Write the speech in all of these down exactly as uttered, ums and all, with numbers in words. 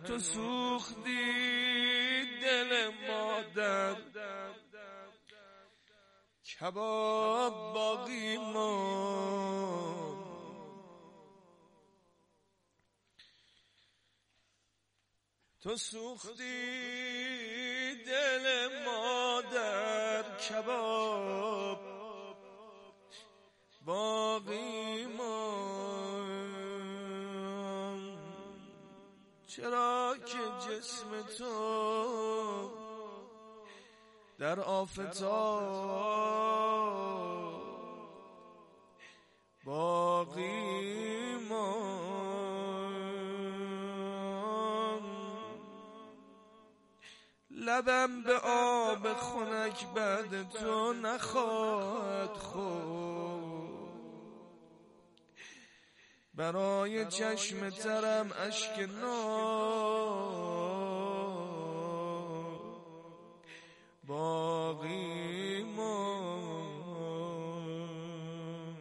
تو سوختی دل مادر کباب باقی ماند. تو سوختی دل مادر کباب باقی ماند. چرا که جسم تو در آفتاب باقی ماند. لبم به آب خنک بعد تو نخواهد خورد. برای چشم ترم اشک ناب باقی ماند.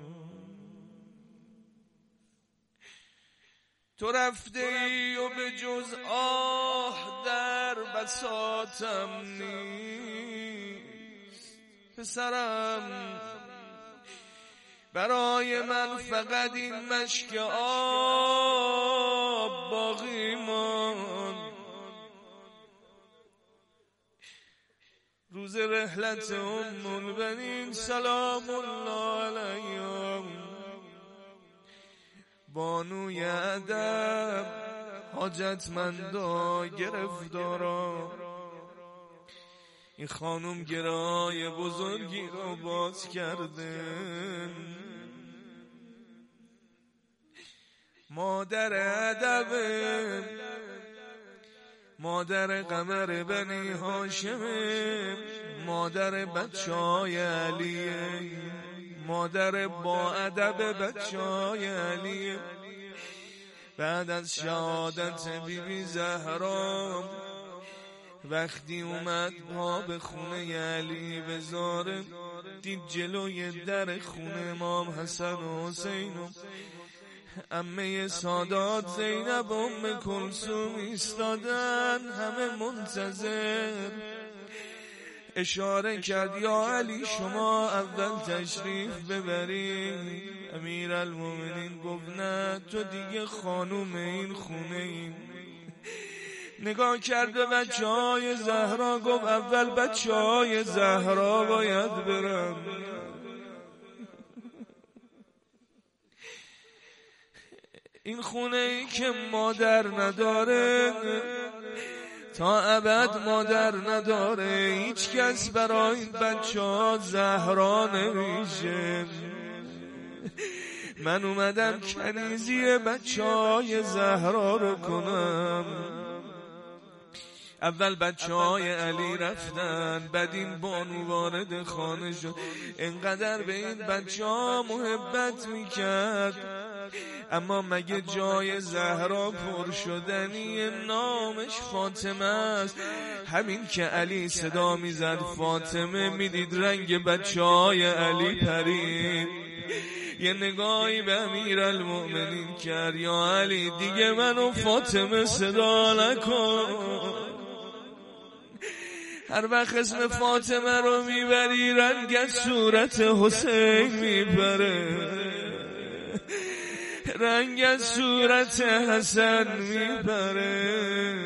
تو رفته ای و به جز آه در بساطم نیست. پسرم برای من فقط این مشک آب باقی ماند. روز رحلت ام البنین سلام الله علیها بانوی ادب حاجتمندا گرفتارا این خانم گرای بزرگی رو باز کرده. مادر ادب مادر قمر بنی هاشم مادر بچه های علیه مادر با ادب بچه های علیه. بعد از شهادت بی بی زهرا وقتی اومد پا به خونه علی بذاره دید جلوی در خونه امام حسن و حسین و عمه سادات زینب ام کلثوم ایستادن همه منتظر. اشاره کرد یا علی شما اول تشریف ببرید. امیرالمومنین گفت نه تو دیگه خانوم این خونه ای. نگاه کرد به بچه های زهرا گفت اول بچه های زهرا باید برم. این خونه ای که مادر نداره تا ابد مادر نداره. هیچ کس برای این بچه ها زهرا نمیشه. من اومدم کنیزی بچه های زهرا رو کنم. اول بچه های علی رفتن بعد این بانو وارد خانه شد. انقدر به این بچه ها محبت میکرد اما مگه جای زهرا پر شدنی؟ نامش فاطمه است. همین که علی صدا میزد فاطمه میدید رنگ بچه های علی پرید. یه نگاهی به امیرالمومنین کرد یا علی دیگه منو فاطمه صدا نکن. هر وقت اسم فاطمه رو میبری رنگ از صورت حسین میبره رنگ از صورت حسن میبره.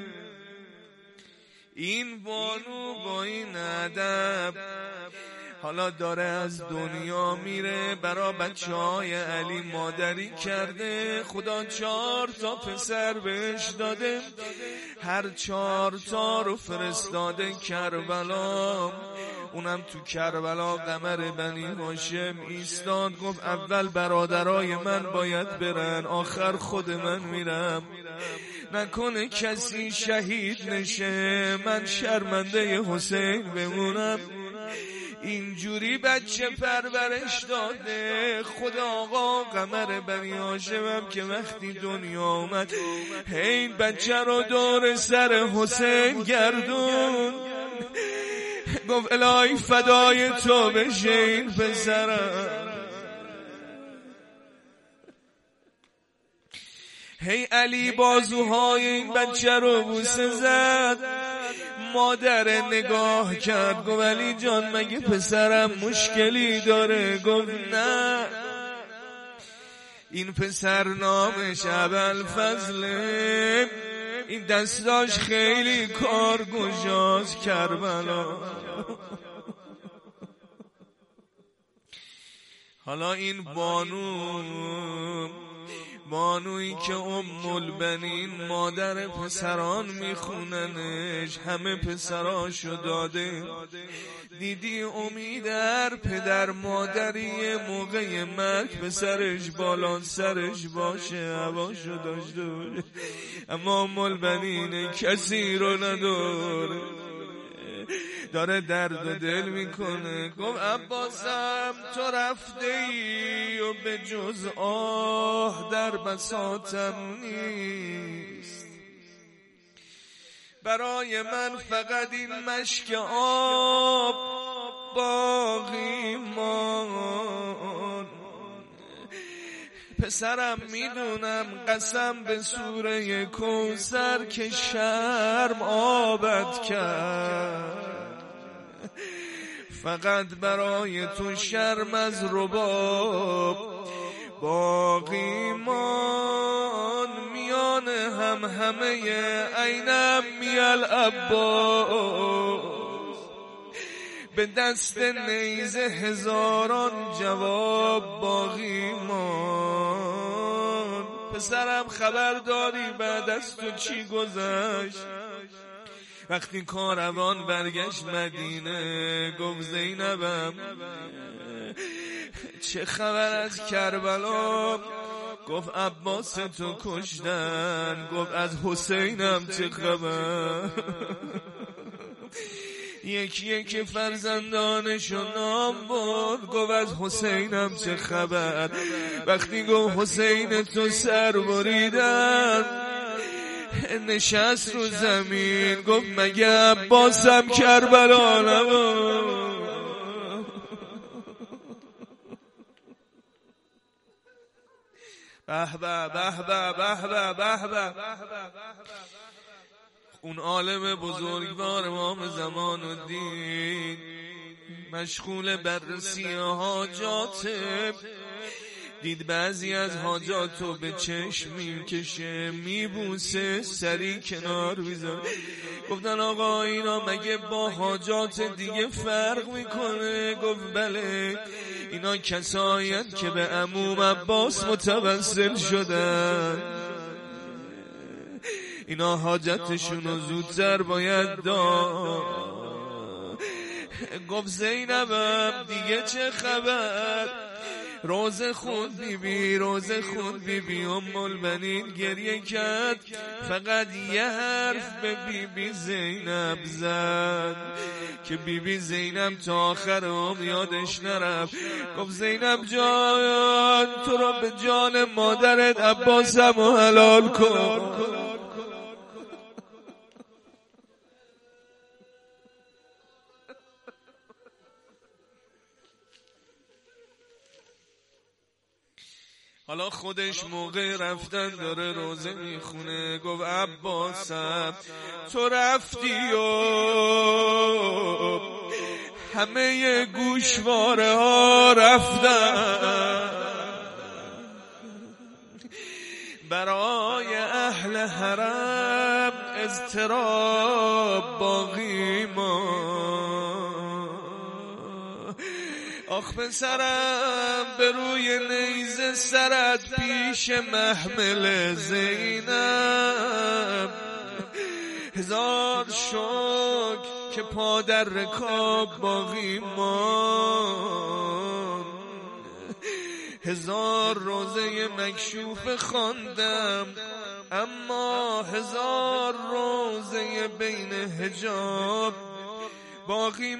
این بانو با این ادب حالا داره از دنیا میره. برا بچه های علی مادری کرده. خدا چهار تا پسر بهش داده. هر چهار تا رو فرستاده کربلا. اونم تو کربلا قمر بنی هاشم ایستاد گفت اول برادرای من باید برن آخر خود من میرم. نکنه کسی شهید نشه من شرمنده حسین بمونم. اینجوری بچه پرورش داده. خدا آقا قمر بنی هاشمم که وقتی دنیا اومد این بچه رو دور سر حسین گردون. گفت الهی فدای تو بشه این پسرم. هی علی بازوهای این بچه رو بوسه زد. مادر نگاه کرد گفت علی جان مگه پسرم مشکلی داره؟ گفت نه، این پسر نامش ابوالفضله، این دستاش خیلی کارگزاست کربلا. حالا این بانو بانویی که ام البنین مادر پسران میخوننش، همه پسراشو داده. دیدی امیدر پدر مادری موقع مرگ پسرش بالا سرش باشه، هواشو داشته باشه، اما ام البنین کسی رو نداره، داره درد و دل میکنه. گفت عباسم تو رفته ای و به جز آه در بساطم نیست، برای من فقط این مشک آب باقی مان. پسرم میدونم قسم به سوره کوثر که شرم آبت کرد، فقط برای تو شرم از رباب باقی مان. میان هم همه عینم میال عباس، به دست نیزه هزاران جواب باقی مان. پسرم خبر داری بعد از تو چی گذشت؟ وقتی کاروان برگشت مدینه گفت زینبم چه خبر از کربلا؟ گفت عباس تو کشتن. گفت از حسینم چه خبر؟ یکی یکی فرزندانشو نام برد، گفت از حسینم چه خبر؟ وقتی گفت حسین تو سر بریدن نشست رو زمین، گفت مگه عباسم کربلا نبود؟ به به به به به به به به. اون عالم بزرگوار امام زمان و دین مشغول بررسی حاجاته، دید بعضی از حاجاتو به چشم میکشه، میبوسه، سری کنار بیزار. گفتن آقا اینا مگه با حاجات دیگه فرق میکنه؟ گفت بله، اینا کسایی‌اند که به عموم عباس متوسل شدن، اینا حاجتشونو زودتر باید داد. گفت زینبم دیگه چه خبر؟ روزه خود بی بی روزه خود بی بی ام البنین گریه کرد، فقط یه حرف به بی بی زینب زد که بی بی زینب تا آخر عمر یادش نرفت. گفت زینب جان تو را به جان مادرت عباسم و حلال کن. حالا خودش موقع رفتن داره روزه میخونه. گفت عباسم تو رفتی و همه گوشواره ها رفتن، برای اهل حرم اضطراب باقی ما. آخ پسرم به روی نیزه سرت پیش محمل زینب، هزار شک که پا در رکاب باقی مان. هزار روزه مکشوف خواندم اما هزار روزه بین حجاب باقی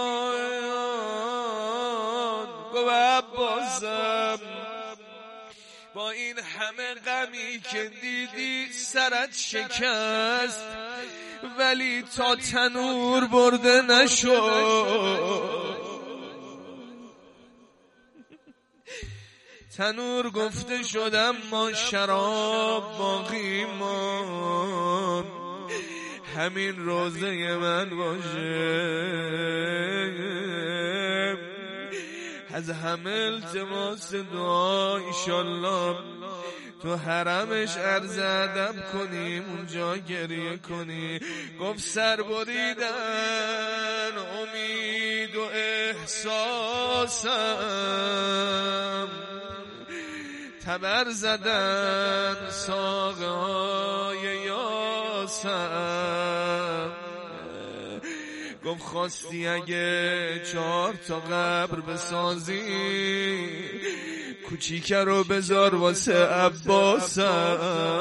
مان. گفت عباسم با این همه غمی که دیدی سرت شکست، ولی تا تنور برده نشد، تنور گفته شدم ما شراب باقی مان، همین روزه من باشه. از همه التماس دعا ایشالله تو حرمش عرض ادب کنیم، اونجا گریه کنی. گفت سر بریدن امید و احساسم، تبر زدن ساقه های یاسم. گفت خواستی اگه چهار تا قبر بسازی، کوچیکه رو بذار واسه عباسم،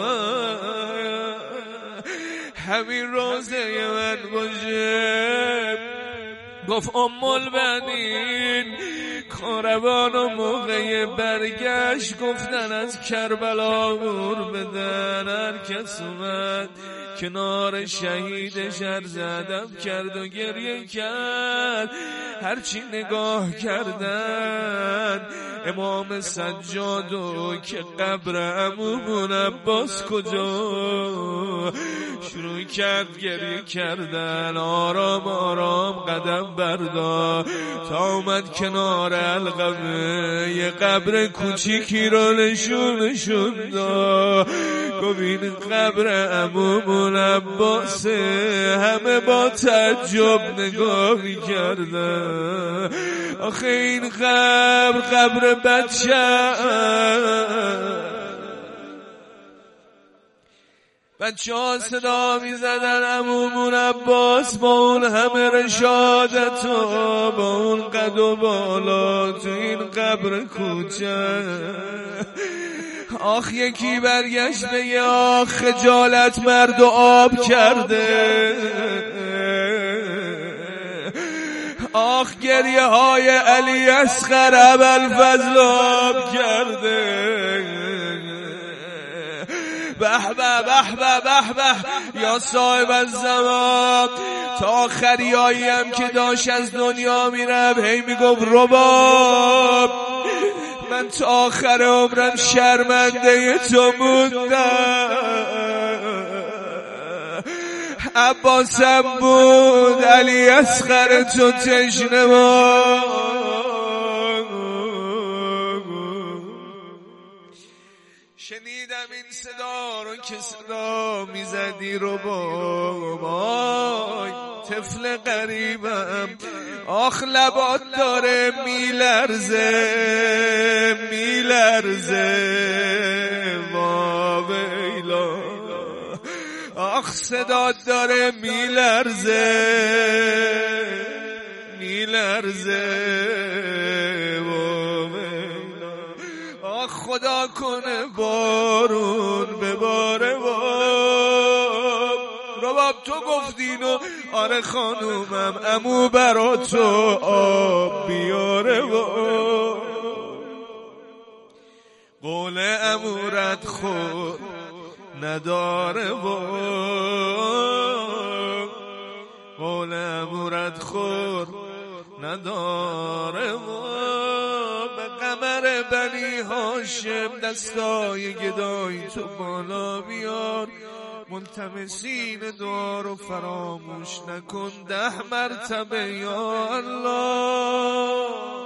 همین روزه من باشه. گفت ام البنین کاروان و موقع برگشت گفتن از کربلا نور بدن. هر کس اومد کنار شهیدش عرض ادب کرد و گریه کرد. هرچی نگاه کردن امام سجادو که قبر عمومون عباس کجا، شروع کرد گریه کردن. آرام آرام قدم بردار تا اومد کنار القمه، یه قبر کوچیکی رو نشون نشون داد. گفت این قبر عمومون عباسه. همه با تعجب نگاه می‌کردن. آخه این قبر قبر بچه بچه ها صدا می زدن عمومون عباس با اون همه رشادت و با اون قد و بالا تو این قبر کوچه. آخ یکی برگشت بگه آخ خجالت مرد و آب کرده. آخ گریه های علی اصغر ابوالفضل آب کرده. به به به به به به یا صاحب الزمان. تا آخریایی هم که داشت از دنیا میرم هی میگفت رباب من تا آخر عمرم شرمنده تو موندم. عباسم بود علی اصغر تو تشنه بود. شنیدم این صدا رو که صدا میزدی رو بابای طفل قریبم. آخ لبات داره میلرزه میلرزه ما ویلا. آخ صدات داره میلرزه میلرزه خدا کنه بارون بباره باب. رباب تو گفتینو آره خانومم عمو برا تو آب بیاره باب. قول عمو رد خود نداره باب. قول عمو رد خود نداره باب. قمر بنی هاشم دستای گدایی تو بالا بیار. ملتمسین دعا رو فراموش نکن ده مرتبه یا الله.